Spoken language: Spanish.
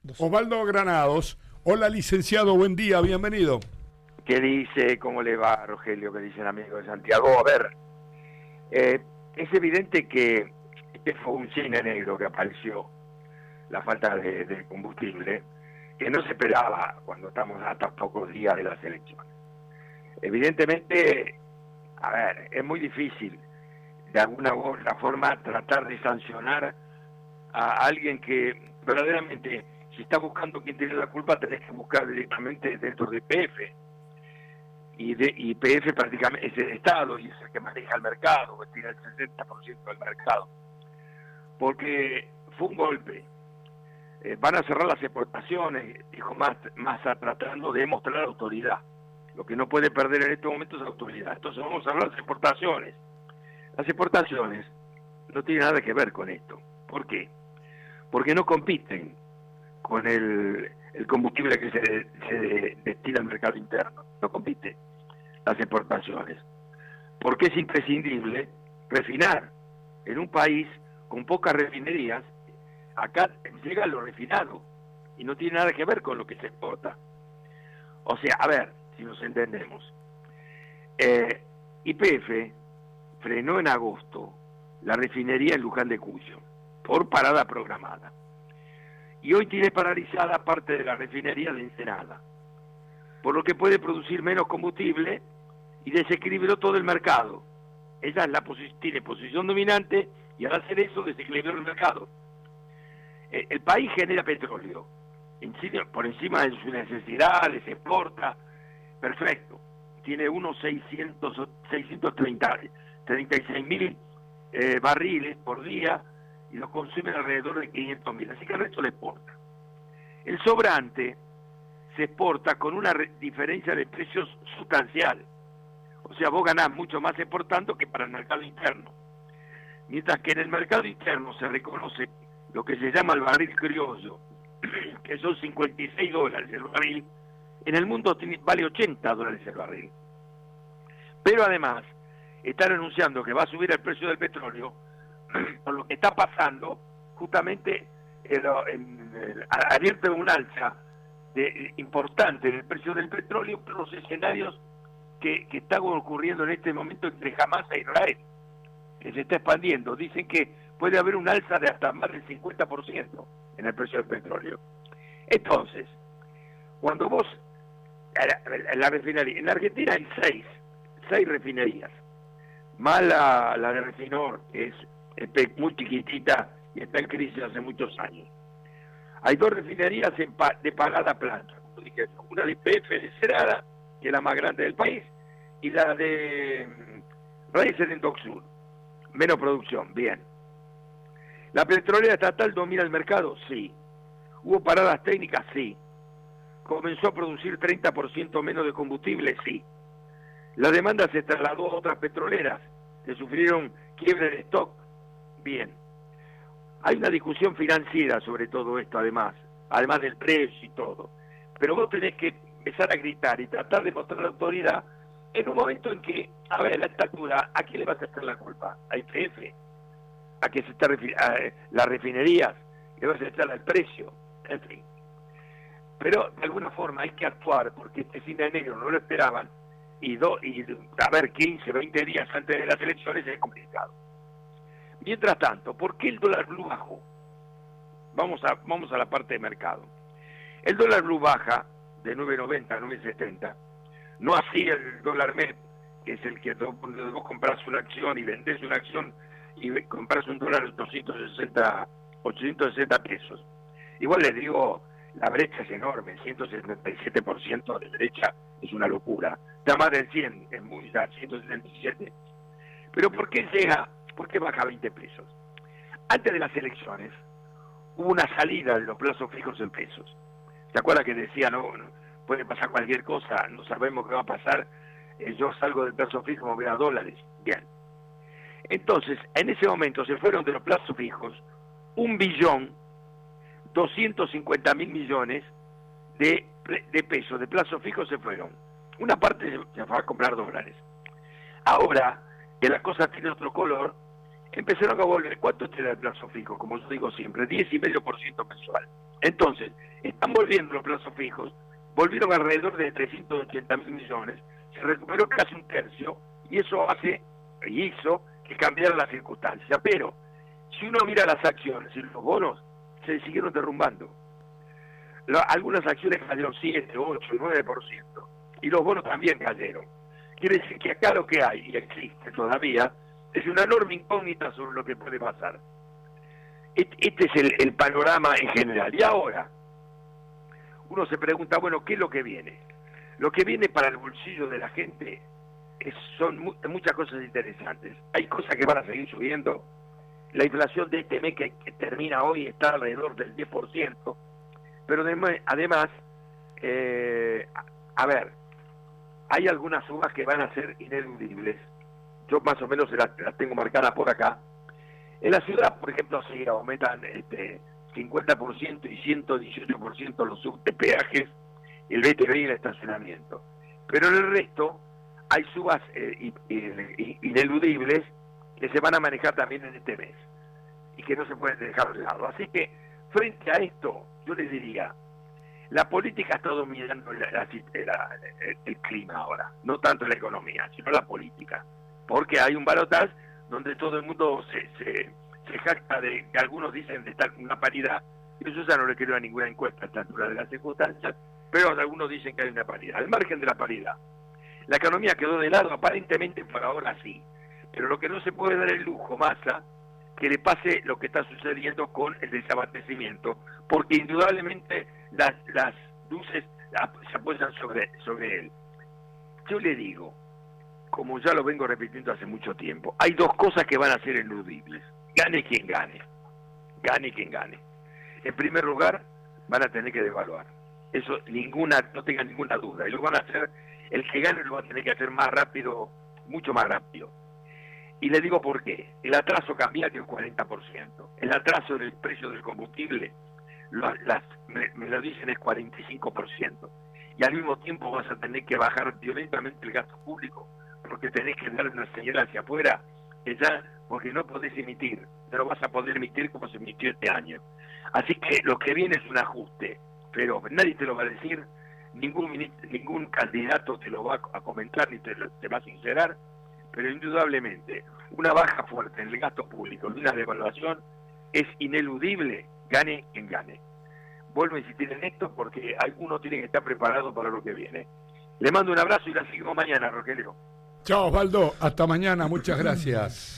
Osvaldo Granados. Hola, licenciado, buen día, bienvenido. ¿Qué dice? ¿Cómo le va, Rogelio? ¿Qué dicen amigos de Santiago? A ver, es evidente que este fue un cine negro que apareció, la falta de combustible, que no se esperaba cuando estamos a tan pocos días de las elecciones. Evidentemente, a ver, es muy difícil de alguna u otra forma tratar de sancionar a alguien que verdaderamente, si está buscando quién tiene la culpa, tenés que buscar directamente dentro de YPF. Y YPF prácticamente es el Estado y es el que maneja el mercado, que tiene el 60% del mercado. Porque fue un golpe. Van a cerrar las exportaciones, dijo Massa, tratando de mostrar autoridad. Lo que no puede perder en este momento es autoridad. Entonces vamos a hablar de las exportaciones. Las exportaciones no tienen nada que ver con esto. ¿Por qué? Porque no compiten con el combustible que se destina al mercado interno. No compite las exportaciones. Porque es imprescindible refinar. En un país con pocas refinerías, acá llega lo refinado y no tiene nada que ver con lo que se exporta. O sea, a ver, si nos entendemos. YPF frenó en agosto la refinería en Luján de Cuyo por parada programada. Y hoy tiene paralizada parte de la refinería de Ensenada, por lo que puede producir menos combustible y desequilibró todo el mercado. Ella tiene posición dominante y al hacer eso desequilibró el mercado. El país genera petróleo por encima de sus necesidades, se exporta, perfecto. Tiene unos 636.000 barriles por día y los consumen alrededor de 500.000, así que el resto le exporta. El sobrante se exporta con una diferencia de precios sustancial, o sea, vos ganás mucho más exportando que para el mercado interno, mientras que en el mercado interno se reconoce lo que se llama el barril criollo, que son $56 el barril. En el mundo vale $80 el barril. Pero además, están anunciando que va a subir el precio del petróleo, por lo que está pasando, justamente abierto un alza importante en el precio del petróleo por los escenarios que están ocurriendo en este momento entre Hamas e Israel, que se está expandiendo. Dicen que puede haber un alza de hasta más del 50% en el precio del petróleo. Entonces, cuando vos, la refinería, en Argentina hay seis refinerías, más la de Refinor, que es muy chiquitita y está en crisis hace muchos años. Hay dos refinerías de pagada planta, como dije, una de YPF de Cerada, que es la más grande del país, y la de Raíces en Dock Sur, menos producción, bien. ¿La petrolera estatal domina el mercado? Sí. ¿Hubo paradas técnicas? Sí. ¿Comenzó a producir 30% menos de combustible? Sí. La demanda se trasladó a otras petroleras que sufrieron quiebre de stock. Bien. Hay una discusión financiera sobre todo esto, además del precio y todo. Pero vos tenés que empezar a gritar y tratar de mostrar autoridad en un momento en que, a ver, a esta altura, ¿a quién le vas a hacer la culpa? ¿A YPF? ¿A que se está las refinerías? ¿Le vas a echar al precio? En fin. Pero de alguna forma hay que actuar, porque este cine negro no lo esperaban, y a ver, 15, 20 días antes de las elecciones es complicado. Mientras tanto, ¿por qué el dólar blue bajó? Vamos a la parte de mercado. El dólar blue baja de 9.90 a 9.70, no así el dólar MEP, que es el que vos compras una acción y vendés una acción y compras un dólar de 860 pesos. Igual les digo, la brecha es enorme, 177% de brecha es una locura. Está más del 100, es muy ya, 177. Pero ¿por qué baja 20 pesos? Antes de las elecciones hubo una salida de los plazos fijos en pesos. ¿Se acuerda que decía, no puede pasar cualquier cosa, no sabemos qué va a pasar, yo salgo del plazo fijo, me voy a dólares? Bien. Entonces, en ese momento se fueron de los plazos fijos 1.250.000 millones de pesos de plazo fijo se fueron. Una parte se fue a comprar dólares. Ahora que la cosa tiene otro color, empezaron a volver. ¿Cuánto te da el plazo fijo? Como yo digo siempre, 10,5% mensual. Entonces, están volviendo los plazos fijos, volvieron alrededor de 380.000 millones, se recuperó casi un tercio, y eso hizo que cambiara la circunstancia. Pero, si uno mira las acciones y los bonos, se siguieron derrumbando. Algunas acciones cayeron 7, 8, 9%, y los bonos también cayeron. Quiere decir que acá lo que hay, y existe todavía, es una enorme incógnita sobre lo que puede pasar. Este es el panorama en general. Y ahora, uno se pregunta, bueno, ¿qué es lo que viene? Lo que viene para el bolsillo de la gente son muchas cosas interesantes. Hay cosas que van a seguir subiendo. La inflación de este mes que termina hoy está alrededor del 10%, pero además, hay algunas sumas que van a ser ineludibles. Yo más o menos las tengo marcadas por acá. En la ciudad, por ejemplo, se aumentan 50% y 118% los subpeajes, el BTV y el estacionamiento. Pero en el resto hay subas ineludibles que se van a manejar también en este mes y que no se pueden dejar de lado. Así que, frente a esto, yo les diría, la política está dominando el clima ahora, no tanto la economía, sino la política, porque hay un balotaje donde todo el mundo se jacta de que algunos dicen de estar con una paridad. Yo ya no le creo a ninguna encuesta a esta altura de las circunstancias, pero algunos dicen que hay una paridad. Al margen de la paridad, la economía quedó de lado, aparentemente por ahora sí, pero lo que no se puede dar el lujo, Massa, que le pase lo que está sucediendo con el desabastecimiento, porque indudablemente las luces se apoyan sobre él. Yo le digo, como ya lo vengo repitiendo hace mucho tiempo, hay dos cosas que van a ser ineludibles. Gane quien gane. Gane quien gane. En primer lugar, van a tener que devaluar. Eso no tengan ninguna duda. Y lo van a hacer, el que gane lo va a tener que hacer más rápido, mucho más rápido. Y le digo por qué. El atraso cambiario es 40%. El atraso del precio del combustible, me lo dicen, es 45%. Y al mismo tiempo vas a tener que bajar violentamente el gasto público, porque tenés que dar una señal hacia afuera, porque no podés emitir, no vas a poder emitir como se emitió este año. Así que lo que viene es un ajuste, pero nadie te lo va a decir, ningún candidato te lo va a comentar ni te va a sincerar, pero indudablemente una baja fuerte en el gasto público y una devaluación es ineludible, gane quien gane. Vuelvo a insistir en esto porque alguno tiene que estar preparado para lo que viene. Le mando un abrazo y la seguimos mañana, Rogelio. Chao, Osvaldo. Hasta mañana. Muchas gracias.